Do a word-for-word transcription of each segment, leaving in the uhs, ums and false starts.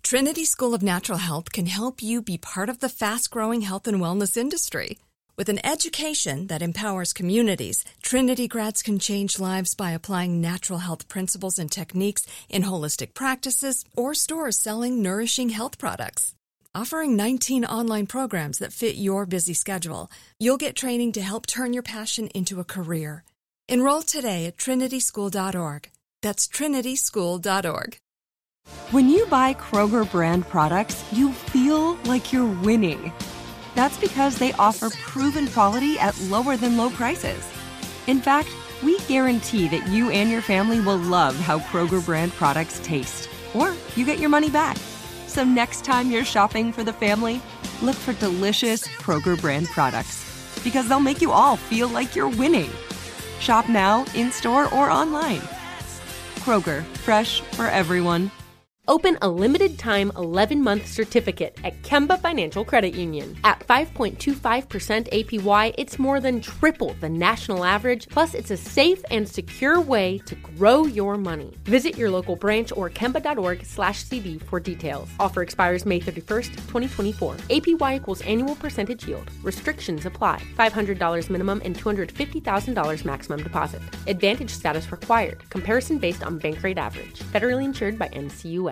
Trinity School of Natural Health can help you be part of the fast-growing health and wellness industry. With an education that empowers communities, Trinity grads can change lives by applying natural health principles and techniques in holistic practices or stores selling nourishing health products. Offering nineteen online programs that fit your busy schedule, you'll get training to help turn your passion into a career. Enroll today at trinity school dot org. That's trinity school dot org. When you buy Kroger brand products, you feel like you're winning. That's because they offer proven quality at lower than low prices. In fact, we guarantee that you and your family will love how Kroger brand products taste, or you get your money back. So next time you're shopping for the family, look for delicious Kroger brand products, because they'll make you all feel like you're winning. Shop now, in-store, or online. Kroger, fresh for everyone. Open a limited-time eleven-month certificate at Kemba Financial Credit Union. At five point two five percent A P Y, it's more than triple the national average, plus it's a safe and secure way to grow your money. Visit your local branch or kemba.org slash CD for details. Offer expires May thirty-first, twenty twenty-four. A P Y equals annual percentage yield. Restrictions apply. five hundred dollars minimum and two hundred fifty thousand dollars maximum deposit. Advantage status required. Comparison based on bank rate average. Federally insured by N C U A.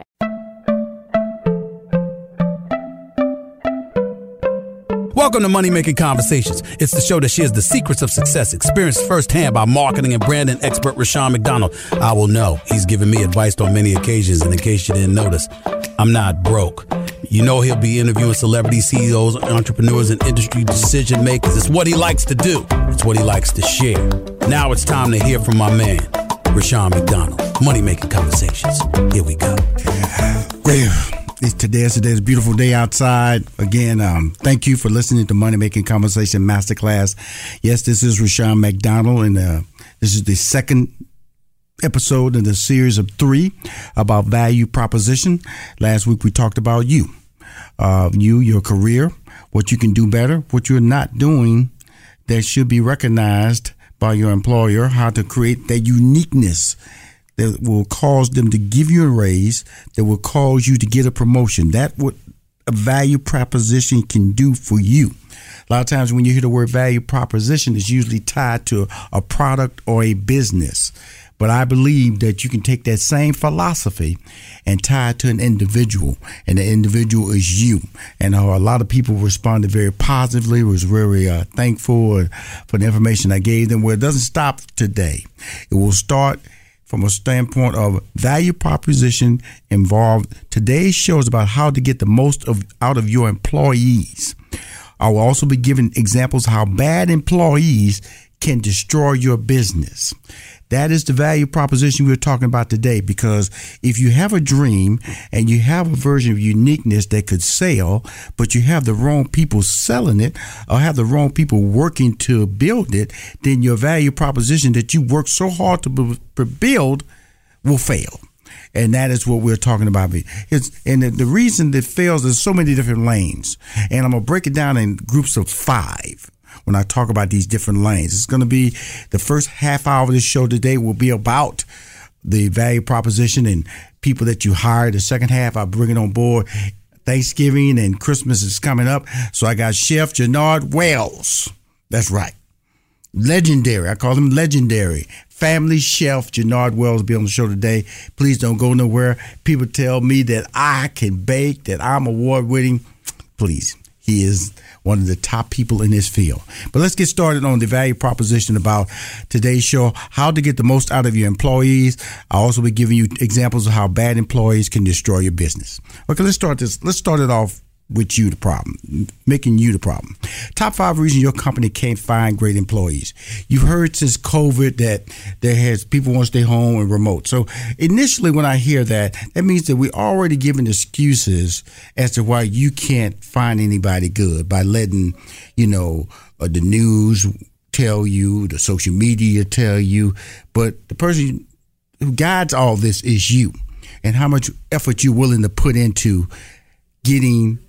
Welcome to Money Making Conversations. It's the show that shares the secrets of success, experienced firsthand by marketing and branding expert Rushion McDonald. I will know he's given me advice on many occasions, and in case you didn't notice, I'm not broke. You know he'll be interviewing celebrity C E Os, entrepreneurs, and industry decision makers. It's what he likes to do. It's what he likes to share. Now it's time to hear from my man, Rushion McDonald. Money Making Conversations. Here we go. Yeah. It's today is today's a beautiful day outside. Again, um, thank you for listening to Money Making Conversation Masterclass. Yes, this is Rushion McDonald, and uh, this is the second episode in the series of three about value proposition. Last week we talked about you, uh, you, your career, what you can do better, what you're not doing that should be recognized by your employer, how to create that uniqueness that will cause them to give you a raise, that will cause you to get a promotion. That's what a value proposition can do for you. A lot of times when you hear the word value proposition, it's usually tied to a product or a business. But I believe that you can take that same philosophy and tie it to an individual, and the individual is you. And uh, a lot of people responded very positively, was very uh, thankful for the information I gave them. Well, it doesn't stop today. It will start from a standpoint of value proposition involved. Today's show is about how to get the most of out of your employees. I will also be giving examples how bad employees can destroy your business. That is the value proposition we're talking about today, because if you have a dream and you have a version of uniqueness that could sell, but you have the wrong people selling it or have the wrong people working to build it, then your value proposition that you work so hard to build will fail. And that is what we're talking about. It's, and the, the reason that fails, there's so many different lanes. And I'm going to break it down in groups of five. When I talk about these different lanes, it's going to be the first half hour of this show today will be about the value proposition and people that you hire. The second half, I'll bring it on board. Thanksgiving and Christmas is coming up. So I got Chef Jannard Wells. That's right. Legendary. I call him legendary. Family Chef Jannard Wells will be on the show today. Please don't go nowhere. People tell me that I can bake, that I'm award winning. Please. He is one of the top people in this field. But let's get started on the value proposition about today's show, how to get the most out of your employees. I'll also be giving you examples of how bad employees can destroy your business. Okay, let's start this. Let's start it off with you the problem, making you the problem. Top five reasons your company can't find great employees. You've heard since COVID that there has people want to stay home and remote. So initially when I hear that, that means that we're already giving excuses as to why you can't find anybody good by letting, you know, uh, the news tell you, the social media tell you, but the person who guides all this is you, and how much effort you're willing to put into getting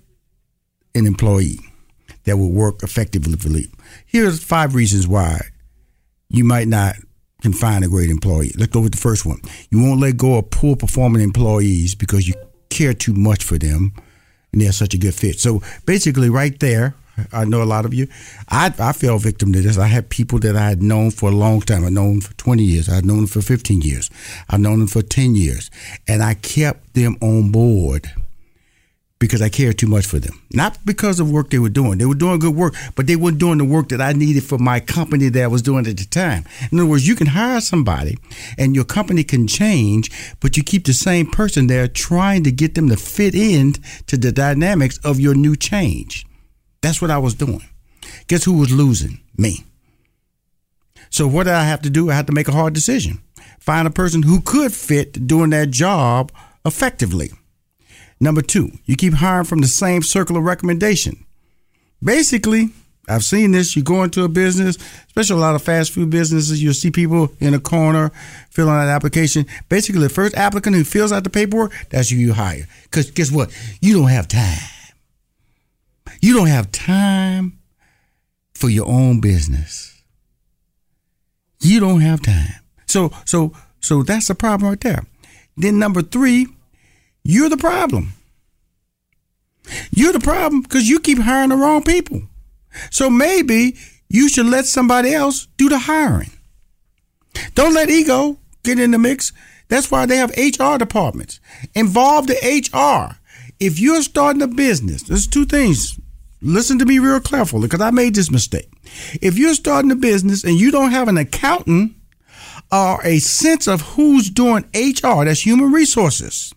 an employee that will work effectively. Here's five reasons why you might not can find a great employee. Let's go with the first one. You won't let go of poor performing employees because you care too much for them, and they're such a good fit. So basically right there, I know a lot of you, I, I fell victim to this. I had people that I had known for a long time. I'd known them for twenty years. I'd known them for fifteen years. I'd known them for ten years. And I kept them on board because I cared too much for them. Not because of work they were doing. They were doing good work, but they weren't doing the work that I needed for my company that I was doing at the time. In other words, you can hire somebody and your company can change, but you keep the same person there trying to get them to fit in to the dynamics of your new change. That's what I was doing. Guess who was losing? Me. So what did I have to do? I had to make a hard decision. Find a person who could fit doing that job effectively. Number two, you keep hiring from the same circle of recommendation. Basically, I've seen this. You go into a business, especially a lot of fast food businesses, you'll see people in a corner filling out an application. Basically, the first applicant who fills out the paperwork, that's who you hire. Because guess what? You don't have time. You don't have time for your own business. You don't have time. So, so, so that's the problem right there. Then number three, you're the problem. You're the problem because you keep hiring the wrong people. So maybe you should let somebody else do the hiring. Don't let ego get in the mix. That's why they have H R departments. Involve the H R. If you're starting a business, there's two things. Listen to me real carefully because I made this mistake. If you're starting a business and you don't have an accountant or a sense of who's doing H R, that's human resources,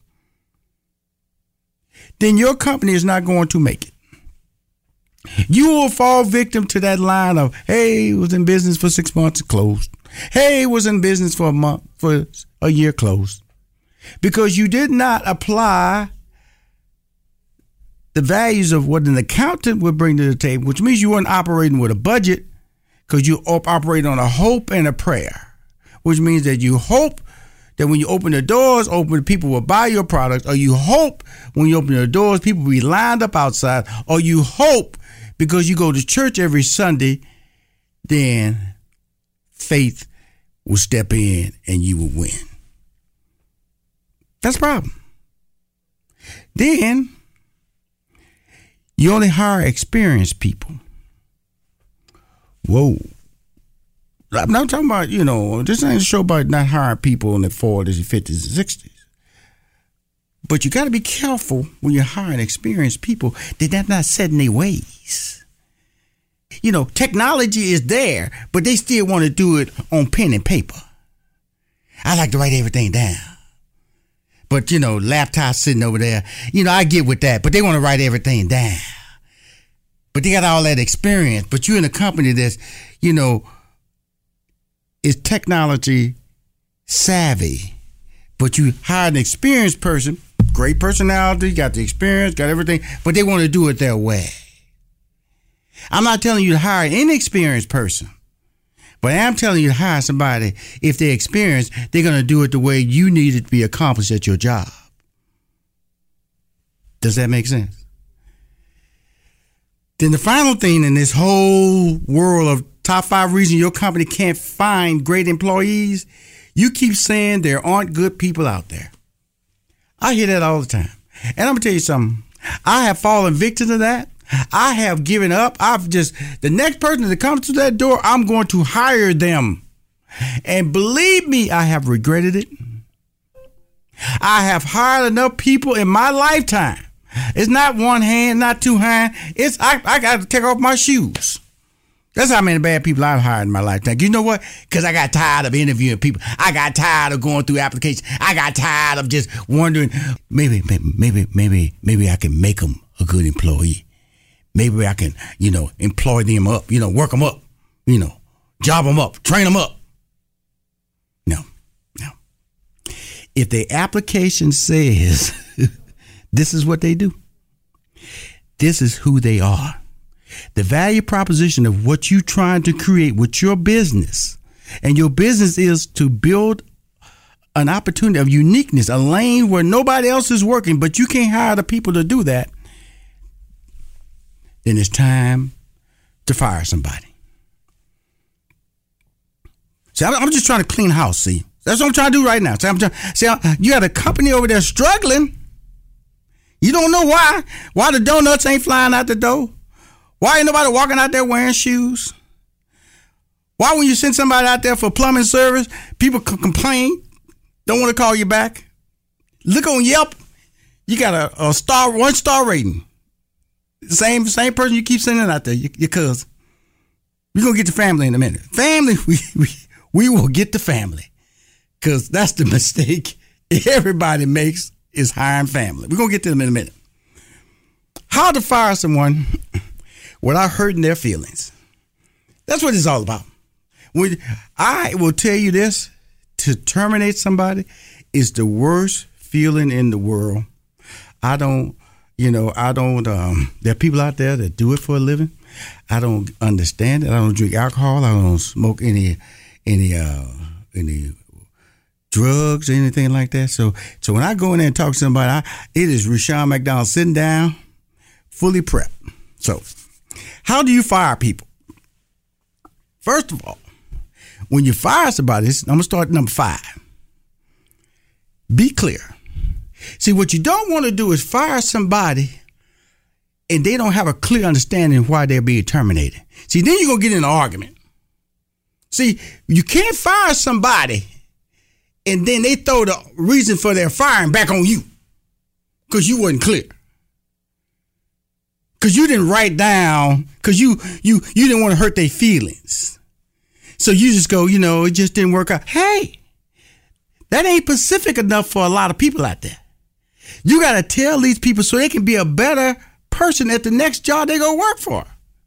then your company is not going to make it. You will fall victim to that line of, hey, was in business for six months, closed. Hey, was in business for a month, for a year, closed. Because you did not apply the values of what an accountant would bring to the table, which means you weren't operating with a budget because you operate on a hope and a prayer, which means that you hope that when you open the doors, open people will buy your product, or you hope when you open the doors, people will be lined up outside, or you hope because you go to church every Sunday, then faith will step in and you will win. That's the problem. Then you only hire experienced people. Whoa. I'm not talking about, you know, this ain't a show about not hiring people in their forties and fifties and sixties. But you got to be careful when you're hiring experienced people that they're not set in their ways. You know, technology is there, but they still want to do it on pen and paper. I like to write everything down. But, you know, laptop sitting over there, you know, I get with that, but they want to write everything down. But they got all that experience. But you're in a company that's, you know, is technology savvy, but you hire an experienced person, great personality, got the experience, got everything, but they want to do it their way. I'm not telling you to hire an inexperienced person, but I'm telling you to hire somebody, if they're experienced, they're going to do it the way you need it to be accomplished at your job. Does that make sense? Then the final thing in this whole world of top five reasons your company can't find great employees, you keep saying there aren't good people out there. I hear that all the time. And I'm going to tell you something. I have fallen victim to that. I have given up. I've just, the next person that comes to that door, I'm going to hire them. And believe me, I have regretted it. I have hired enough people in my lifetime. It's not one hand, not two hands. It's, I, I got to take off my shoes. That's how many bad people I've hired in my lifetime. You know what? Because I got tired of interviewing people. I got tired of going through applications. I got tired of just wondering, maybe, maybe, maybe, maybe, maybe I can make them a good employee. Maybe I can, you know, employ them up, you know, work them up, you know, job them up, train them up. No, no. If the application says this is what they do, this is who they are. The value proposition of what you're trying to create with your business, and your business is to build an opportunity of uniqueness, a lane where nobody else is working, but you can't hire the people to do that, then it's time to fire somebody. See, I'm just trying to clean house, see? That's what I'm trying to do right now. See, I'm trying, see, you got a company over there struggling. You don't know why? Why the donuts ain't flying out the door? Why ain't nobody walking out there wearing shoes? Why when you send somebody out there for plumbing service, people c- complain, don't want to call you back? Look on Yelp, you got a, a star, one star rating. Same same person you keep sending out there, your, your cousin. We're going to get to family in a minute. Family, we, we, we will get to family. Because that's the mistake everybody makes is hiring family. We're going to get to them in a minute. How to fire someone without hurting their feelings. That's what it's all about. When I will tell you this, to terminate somebody is the worst feeling in the world. I don't, you know, I don't, um, there are people out there that do it for a living. I don't understand it. I don't drink alcohol. I don't smoke any, any, uh, any drugs or anything like that. So, so when I go in there and talk to somebody, I, it is Rushion McDonald sitting down, fully prepped. So, how do you fire people? First of all, when you fire somebody, I'm going to start at number five. Be clear. See, what you don't want to do is fire somebody and they don't have a clear understanding of why they're being terminated. See, then you're going to get in an argument. See, you can't fire somebody and then they throw the reason for their firing back on you because you wasn't clear. Because you didn't write down, because you, you, you didn't want to hurt their feelings. So you just go, you know, it just didn't work out. Hey, that ain't specific enough for a lot of people out there. You got to tell these people so they can be a better person at the next job they go work for.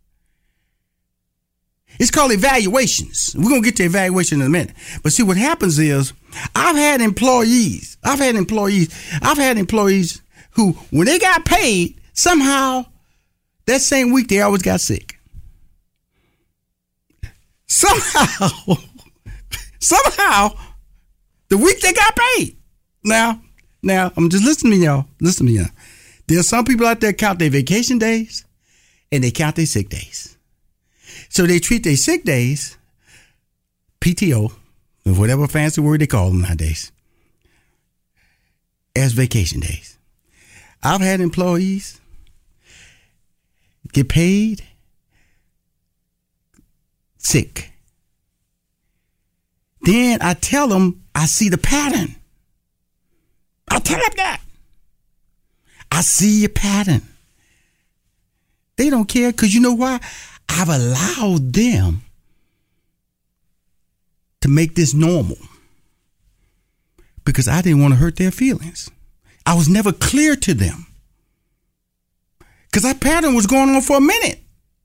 It's called evaluations. We're going to get to evaluation in a minute. But see, what happens is I've had employees, I've had employees, I've had employees who, when they got paid, somehow that same week they always got sick. Somehow, somehow, the week they got paid. Now, now, I'm just listening to me, y'all. Listen to me, y'all. There's some people out there count their vacation days and they count their sick days. So they treat their sick days, P T O, or whatever fancy word they call them nowadays, as vacation days. I've had employees get paid sick. Then I tell them I see the pattern. I tell them that. I see your pattern. They don't care because you know why? I've allowed them to make this normal because I didn't want to hurt their feelings. I was never clear to them because that pattern was going on for a minute,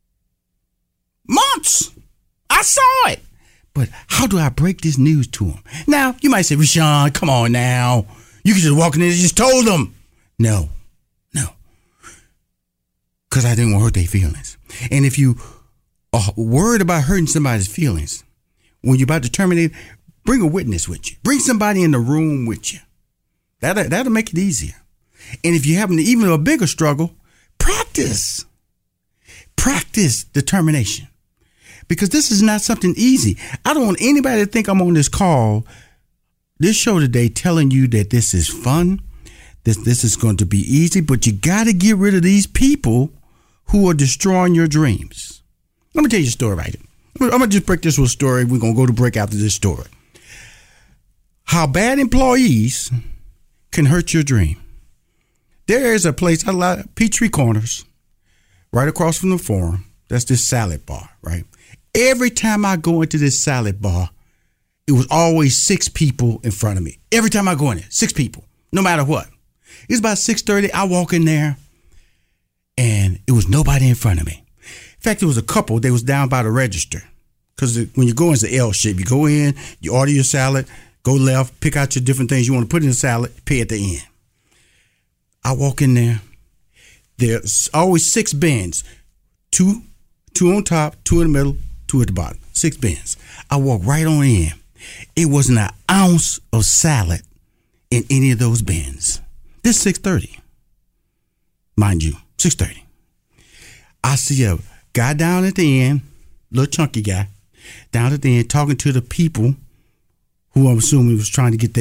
months. I saw it. But how do I break this news to them? Now, you might say, Rushion, come on now. You can just walk in there and just told them. No, no. Because I didn't want to hurt their feelings. And if you are worried about hurting somebody's feelings, when you're about to terminate, bring a witness with you. Bring somebody in the room with you. That'll, that'll make it easier. And if you're having even a bigger struggle, practice. Practice determination. Because this is not something easy. I don't want anybody to think I'm on this call, this show today, telling you that this is fun, this this is going to be easy, but you got to get rid of these people who are destroying your dreams. Let me tell you a story right here. I'm going to just break this with a story. We're going to go to break after this story. How bad employees can hurt your dream. There is a place, I like Peachtree Corners, right across from the Forum. That's this salad bar, right? Every time I go into this salad bar, it was always six people in front of me. Every time I go in there, six people, no matter what. It's about six thirty. I walk in there, and it was nobody in front of me. In fact, there was a couple. They was down by the register. Because when you go into the L shape, you go in, you order your salad, go left, pick out your different things you want to put in the salad, pay at the end. I walk in there. There's always six bins. Two, two on top, two in the middle, two at the bottom. Six bins. I walk right on in. It wasn't an ounce of salad in any of those bins. This is six thirty. Mind you, six thirty. I see a guy down at the end, little chunky guy, down at the end talking to the people who I'm assuming was trying to get their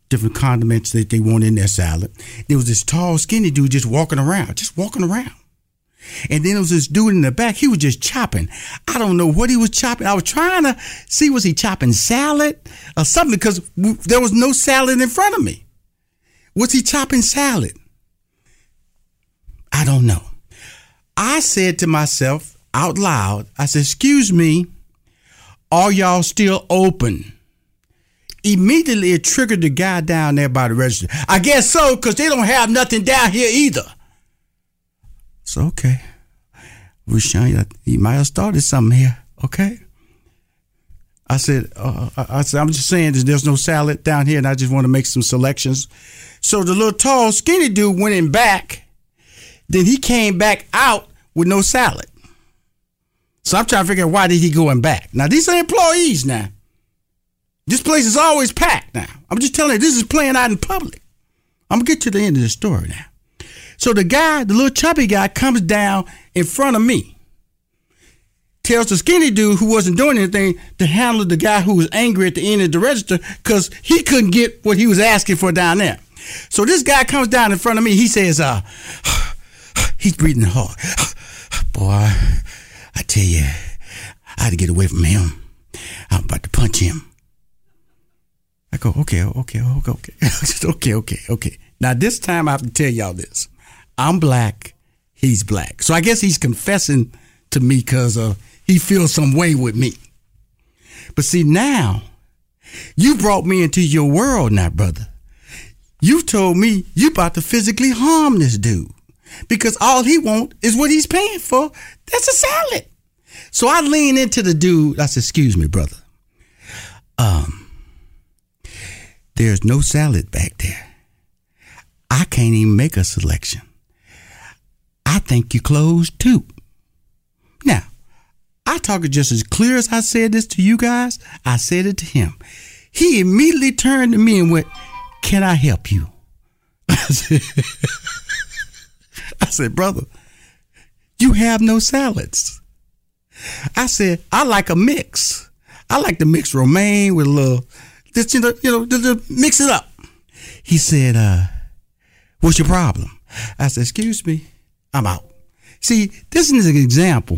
different condiments that they want in their salad. There was this tall, skinny dude just walking around, just walking around. And then there was this dude in the back. He was just chopping. I don't know what he was chopping. I was trying to see, was he chopping salad or something? Because there was no salad in front of me. Was he chopping salad? I don't know. I said to myself out loud, I said, excuse me, are y'all still open? Immediately it triggered the guy down there by the register. I guess so, because they don't have nothing down here either. So, okay. Rushion, you might have started something here, okay? I said, uh, I said, I'm just saying that there's no salad down here, and I just want to make some selections. So the little tall, skinny dude went in back. Then he came back out with no salad. So I'm trying to figure out why did he go in back. Now, these are employees now. This place is always packed now. I'm just telling you, this is playing out in public. I'm going to get to the end of the story now. So the guy, the little chubby guy, comes down in front of me. Tells the skinny dude who wasn't doing anything to handle the guy who was angry at the end of the register because he couldn't get what he was asking for down there. So this guy comes down in front of me. He says, uh, he's breathing hard. Boy, I tell you, I had to get away from him. I'm about to punch him. I go, okay, okay, okay, okay, okay, okay, okay. Now this time I have to tell y'all this. I'm black, he's black. So I guess he's confessing to me because uh, he feels some way with me. But see, now, you brought me into your world now, brother. You told me you about to physically harm this dude because all he wants is what he's paying for. That's a salad. So I lean into the dude. I said, excuse me, brother. Um, there's no salad back there. I can't even make a selection. I think you closed too. Now, I talk it just as clear as I said this to you guys. I said it to him. He immediately turned to me and went, can I help you? I said, I said, brother, you have no salads. I said, I like a mix. I like to mix romaine with a little, just, you know, you know, just mix it up. He said, uh, what's your problem? I said, excuse me, I'm out. See, this is an example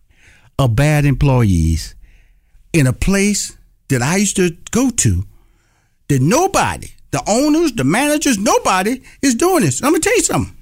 of bad employees in a place that I used to go to that nobody, the owners, the managers, nobody is doing this. I'm going to tell you something.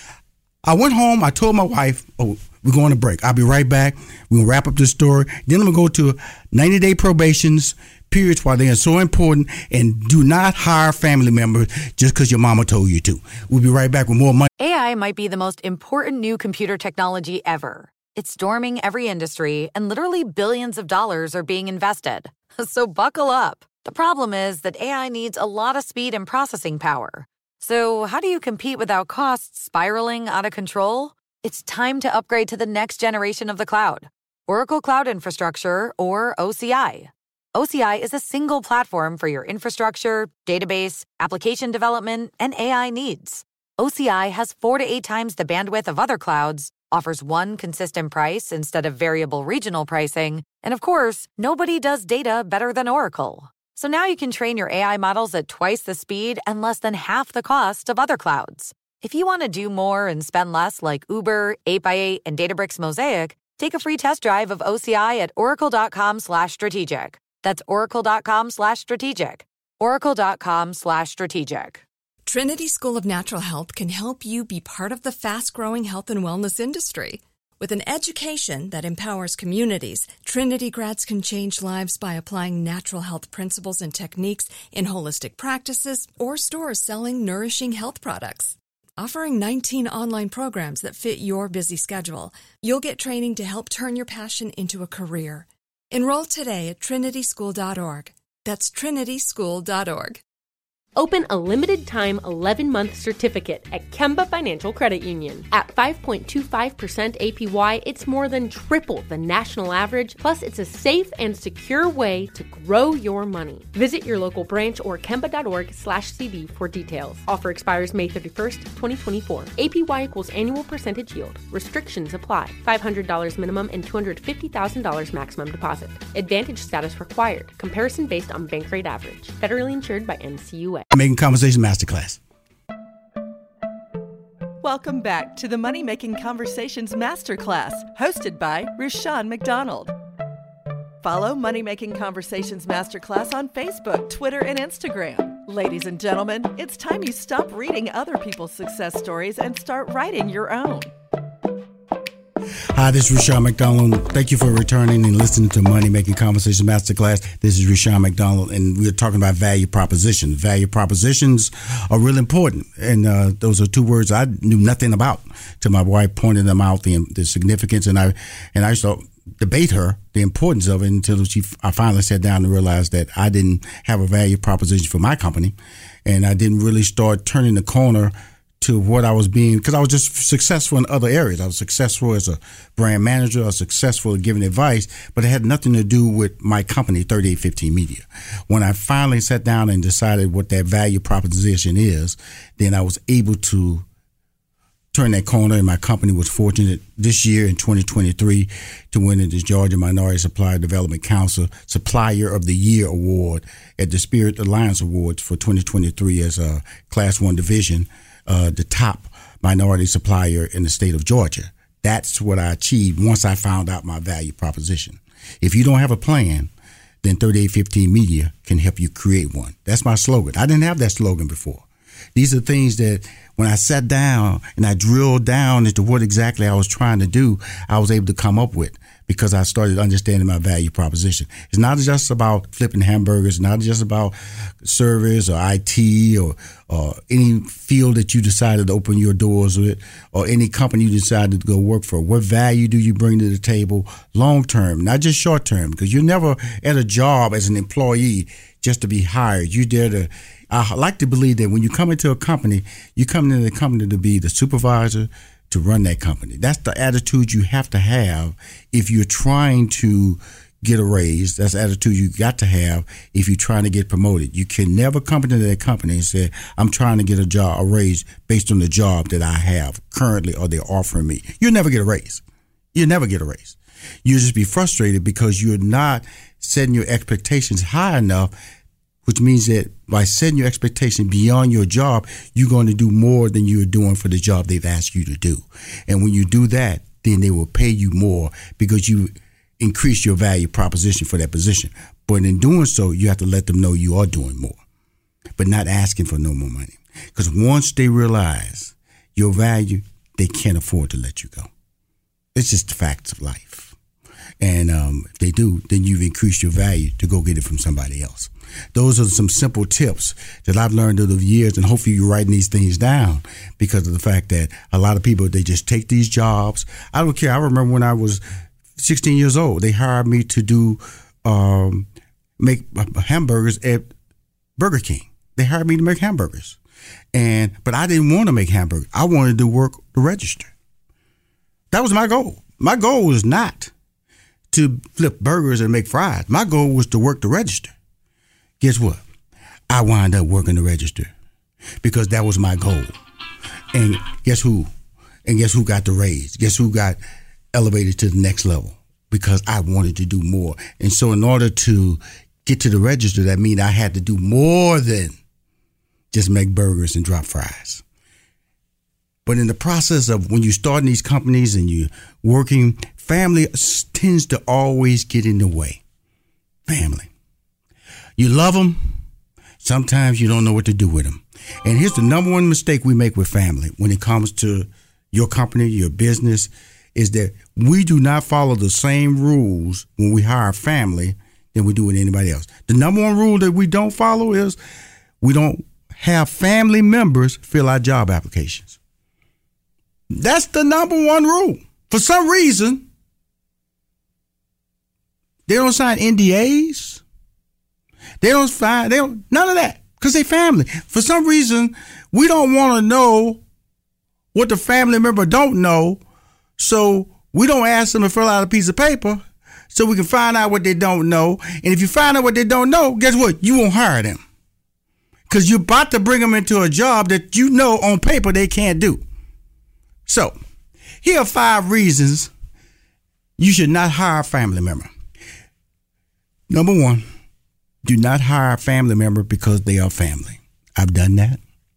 I went home. I told my wife, oh, we're going to break. I'll be right back. We're going to wrap up this story. Then I'm going to go to ninety-day probations, periods why they are so important, and do not hire family members just because your mama told you to. We'll be right back with more money. A I might be the most important new computer technology ever. It's storming every industry, and literally billions of dollars are being invested. So buckle up. The problem is that A I needs a lot of speed and processing power. So how do you compete without costs spiraling out of control? It's time to upgrade to the next generation of the cloud, Oracle Cloud Infrastructure, or O C I. O C I is a single platform for your infrastructure, database, application development, and A I needs. O C I has four to eight times the bandwidth of other clouds, offers one consistent price instead of variable regional pricing, and of course, nobody does data better than Oracle. So now you can train your A I models at twice the speed and less than half the cost of other clouds. If you want to do more and spend less like Uber, eight by eight, and Databricks Mosaic, take a free test drive of O C I at oracle.com slash strategic. That's oracle.com slash strategic. oracle.com slash strategic. Trinity School of Natural Health can help you be part of the fast-growing health and wellness industry. With an education that empowers communities, Trinity grads can change lives by applying natural health principles and techniques in holistic practices or stores selling nourishing health products. Offering nineteen online programs that fit your busy schedule, you'll get training to help turn your passion into a career. Enroll today at trinity school dot org. That's trinity school dot org. Open a limited-time eleven-month certificate at Kemba Financial Credit Union. At five point two five percent A P Y, it's more than triple the national average, plus it's a safe and secure way to grow your money. Visit your local branch or kemba.org slash CD for details. Offer expires May thirty-first, twenty twenty-four. A P Y equals annual percentage yield. Restrictions apply. five hundred dollars minimum and two hundred fifty thousand dollars maximum deposit. Advantage status required. Comparison based on bank rate average. Federally insured by N C U A. Making Conversation Masterclass. Welcome back to the Money Making Conversations Masterclass, hosted by Rushion McDonald. Follow Money Making Conversations Masterclass on Facebook, Twitter, and Instagram. Ladies and gentlemen, it's time you stop reading other people's success stories and start writing your own. Hi, this is Rushion McDonald. Thank you for returning and listening to Money Making Conversation Masterclass. This is Rushion McDonald, and we're talking about value propositions. Value propositions are really important, and uh, those are two words I knew nothing about till my wife pointed them out, the, the significance, and I and I used to debate her the importance of it until she I finally sat down and realized that I didn't have a value proposition for my company, and I didn't really start turning the corner to what I was being, because I was just successful in other areas. I was successful as a brand manager. I was successful at giving advice, but it had nothing to do with my company, thirty-eight fifteen Media. When I finally sat down and decided what that value proposition is, then I was able to turn that corner, and my company was fortunate this year in twenty twenty-three to win the Georgia Minority Supplier Development Council Supplier of the Year Award at the Spirit Alliance Awards for twenty twenty-three as a Class One division. Uh, the top minority supplier in the state of Georgia. That's what I achieved once I found out my value proposition. If you don't have a plan, then thirty-eight fifteen Media can help you create one. That's my slogan. I didn't have that slogan before. These are things that when I sat down and I drilled down into what exactly I was trying to do, I was able to come up with, because I started understanding my value proposition. It's not just about flipping hamburgers, not just about service or I T or, or any field that you decided to open your doors with, or any company you decided to go work for. What value do you bring to the table long term, not just short term? Because you're never at a job as an employee just to be hired. You're there to, I like to believe that when you come into a company, you come into the company to be the supervisor, to run that company. That's the attitude you have to have if you're trying to get a raise. That's the attitude you got to have if you're trying to get promoted. You can never come into that company and say, I'm trying to get a job, a raise based on the job that I have currently or they're offering me. You'll never get a raise. You'll never get a raise. You'll just be frustrated because you're not setting your expectations high enough, which means that by setting your expectation beyond your job, you're going to do more than you're doing for the job they've asked you to do. And when you do that, then they will pay you more because you increase your value proposition for that position. But in doing so, you have to let them know you are doing more, but not asking for no more money. Because once they realize your value, they can't afford to let you go. It's just the facts of life. And um, if they do, then you've increased your value to go get it from somebody else. Those are some simple tips that I've learned over the years, and hopefully you're writing these things down because of the fact that a lot of people, they just take these jobs. I don't care. I remember when I was sixteen years old, they hired me to do um, make hamburgers at Burger King. They hired me to make hamburgers, and but I didn't want to make hamburgers. I wanted to work the register. That was my goal. My goal was not to flip burgers and make fries. My goal was to work the register. Guess what? I wound up working the register because that was my goal. And guess who? And guess who got the raise? Guess who got elevated to the next level? Because I wanted to do more. And so in order to get to the register, that means I had to do more than just make burgers and drop fries. But in the process of when you start in these companies and you're working, family tends to always get in the way. Family. You love them. Sometimes you don't know what to do with them. And here's the number one mistake we make with family when it comes to your company, your business, is that we do not follow the same rules when we hire family than we do with anybody else. The number one rule that we don't follow is we don't have family members fill out job applications. That's the number one rule. For some reason, they don't sign N D As. They don't find, they don't, none of that, because they family. For some reason, we don't want to know what the family member don't know, so we don't ask them to fill out a piece of paper so we can find out what they don't know. And if you find out what they don't know, guess what? You won't hire them because you're about to bring them into a job that you know on paper they can't do. So here are five reasons you should not hire a family member. Number one, do not hire a family member because they are family. I've done that.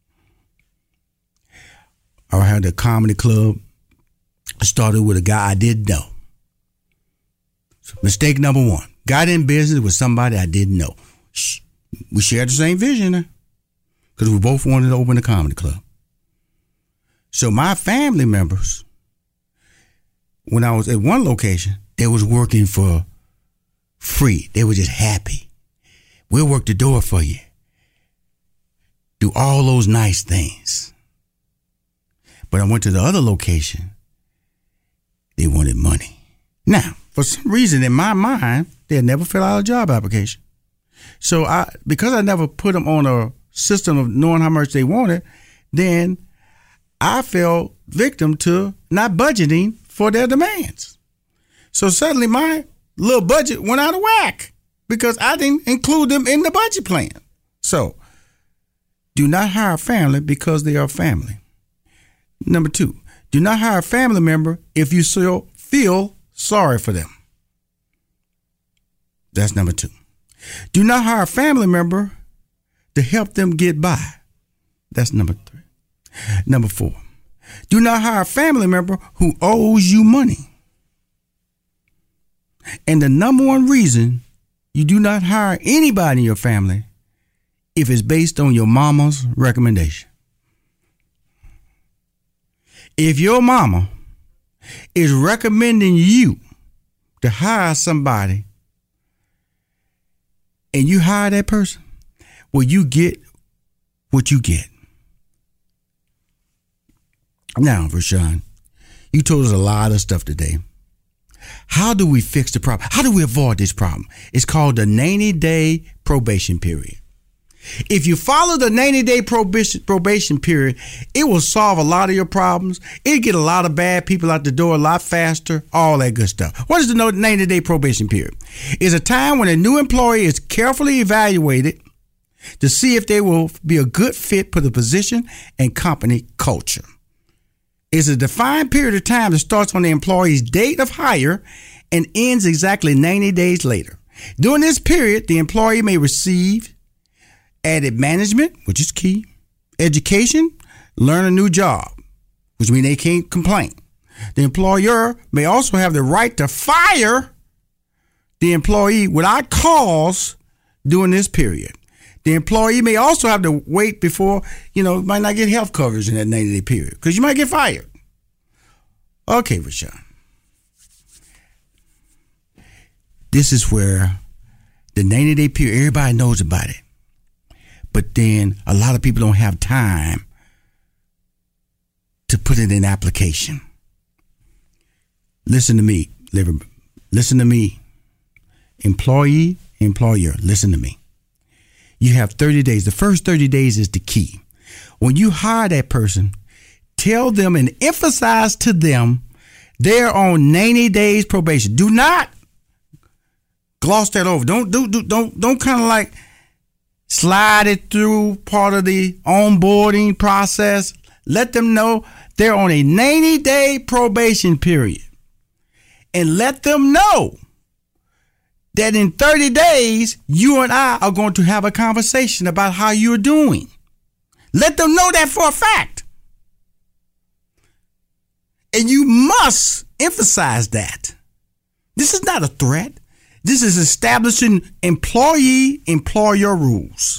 I had a comedy club. I started with a guy I didn't know. So mistake number one. Got in business with somebody I didn't know. We shared the same vision because we both wanted to open a comedy club. So my family members, when I was at one location, they was working for free. They were just happy. We'll work the door for you. Do all those nice things. But I went to the other location. They wanted money. Now, for some reason in my mind, they had never filled out a job application. So I, because I never put them on a system of knowing how much they wanted, then I fell victim to not budgeting for their demands. So suddenly my little budget went out of whack because I didn't include them in the budget plan. So do not hire a family because they are family. Number two, do not hire a family member if you still feel sorry for them. That's number two. Do not hire a family member to help them get by. That's number three. Number four, do not hire a family member who owes you money. And the number one reason you do not hire anybody in your family if it's based on your mama's recommendation. If your mama is recommending you to hire somebody and you hire that person, well, you get what you get. Now, Rashawn, you told us a lot of stuff today. How do we fix the problem? How do we avoid this problem? It's called the ninety-day probation period. If you follow the ninety-day probation, probation period, it will solve a lot of your problems. It'll get a lot of bad people out the door a lot faster, all that good stuff. What is the ninety-day probation period? It's a time when a new employee is carefully evaluated to see if they will be a good fit for the position and company culture. It's a defined period of time that starts on the employee's date of hire and ends exactly ninety days later. During this period, the employee may receive added management, which is key, education, learn a new job, which means they can't complain. The employer may also have the right to fire the employee without cause during this period. The employee may also have to wait before, you know, might not get health coverage in that ninety-day period because you might get fired. Okay, Rashawn. This is where the ninety-day period, everybody knows about it. But then a lot of people don't have time to put it in application. Listen to me, listen to me. Employee, employer, listen to me. You have thirty days. The first thirty days is the key. When you hire that person, tell them and emphasize to them they're on ninety days probation. Do not gloss that over. Don't do, do don't don't kind of like slide it through part of the onboarding process. Let them know they're on a ninety-day probation period. And let them know that in thirty days, you and I are going to have a conversation about how you're doing. Let them know that for a fact. And you must emphasize that. This is not a threat. This is establishing employee-employer rules.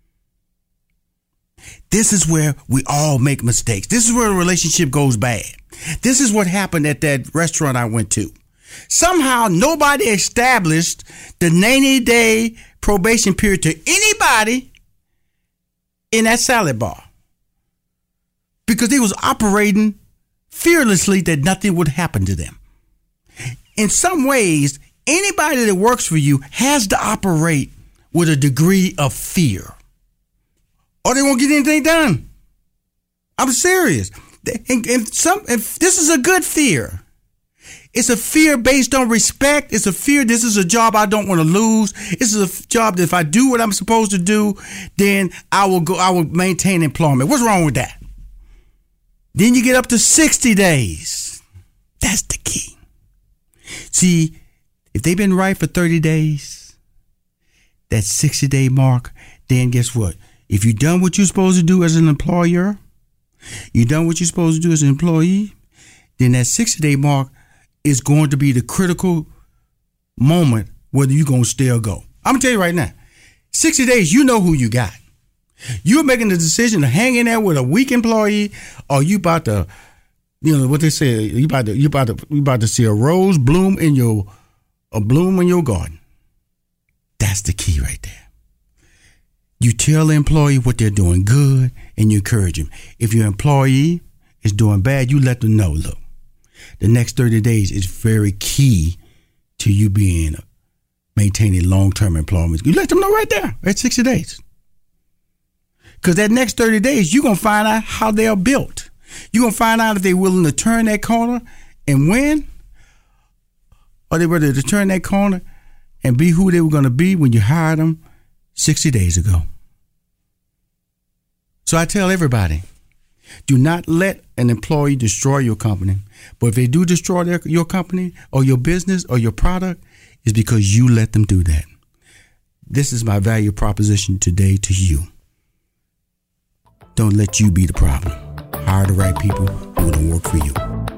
This is where we all make mistakes. This is where a relationship goes bad. This is what happened at that restaurant I went to. Somehow nobody established the ninety-day probation period to anybody in that salad bar because they was operating fearlessly that nothing would happen to them. In some ways, anybody that works for you has to operate with a degree of fear or they won't get anything done. I'm serious. And, and some, if this is a good fear. It's a fear based on respect. It's a fear. This is a job I don't want to lose. This is a job that if I do what I'm supposed to do, then I will go, I will maintain employment. What's wrong with that? Then you get up to sixty days. That's the key. See, if they've been right for thirty days, that sixty day mark, then guess what? If you've done what you're supposed to do as an employer, you done what you're supposed to do as an employee, then that sixty-day mark is going to be the critical moment whether you're going to stay or go. I'm going to tell you right now, sixty days, you know who you got. You're making the decision to hang in there with a weak employee, or you about to, you know what they say, you about to, you about to, you about to see a rose bloom in your, a bloom in your garden. That's the key right there. You tell the employee what they're doing good, and you encourage them. If your employee is doing bad, you let them know, look, the next thirty days is very key to you being, maintaining long-term employment. You let them know right there at sixty days. Because that next thirty days, you're going to find out how they are built. You're going to find out if they're willing to turn that corner and win, or they were to turn that corner and be who they were going to be when you hired them sixty days ago. So I tell everybody, do not let an employee destroy your company. But if they do destroy their, your company or your business or your product, it's because you let them do that. This is my value proposition today to you. Don't let you be the problem. Hire the right people who will work for you.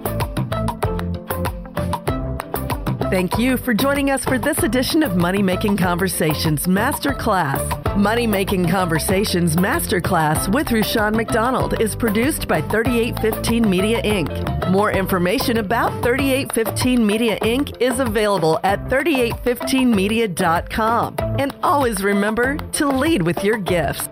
Thank you for joining us for this edition of Money Making Conversations Masterclass. Money Making Conversations Masterclass with Rushion McDonald is produced by thirty-eight fifteen Media Incorporated. More information about thirty-eight fifteen Media Incorporated is available at thirty-eight fifteen media dot com. And always remember to lead with your gifts.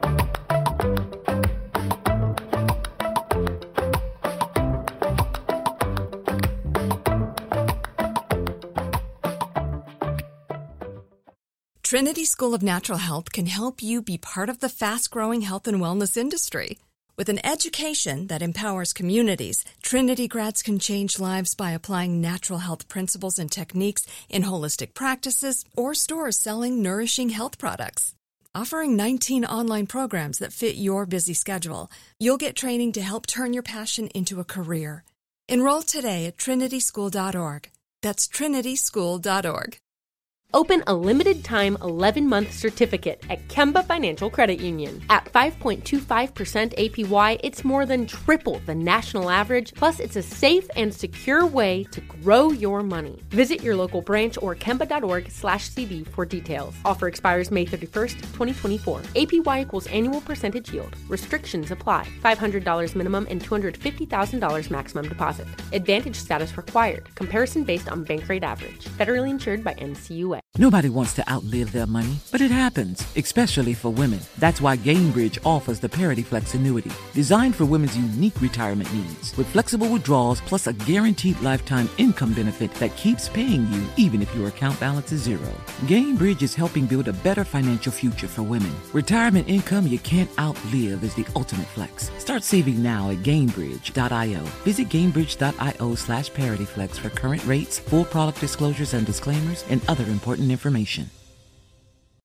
Trinity School of Natural Health can help you be part of the fast-growing health and wellness industry. With an education that empowers communities, Trinity grads can change lives by applying natural health principles and techniques in holistic practices or stores selling nourishing health products. Offering nineteen online programs that fit your busy schedule, you'll get training to help turn your passion into a career. Enroll today at trinity school dot org. That's trinity school dot org. Open a limited-time eleven-month certificate at Kemba Financial Credit Union. At five point two five percent A P Y, it's more than triple the national average, plus it's a safe and secure way to grow your money. Visit your local branch or kemba.org slash CD for details. Offer expires May thirty-first, twenty twenty-four. A P Y equals annual percentage yield. Restrictions apply. five hundred dollars minimum and two hundred fifty thousand dollars maximum deposit. Advantage status required. Comparison based on bank rate average. Federally insured by N C U A. Nobody wants to outlive their money, but it happens, especially for women. That's why Gainbridge offers the Parity Flex annuity, designed for women's unique retirement needs, with flexible withdrawals plus a guaranteed lifetime income benefit that keeps paying you even if your account balance is zero. Gainbridge is helping build a better financial future for women. Retirement income you can't outlive is the ultimate flex. Start saving now at Gainbridge dot io. Visit Gainbridge dot io slash ParityFlex for current rates, full product disclosures and disclaimers, and other important information.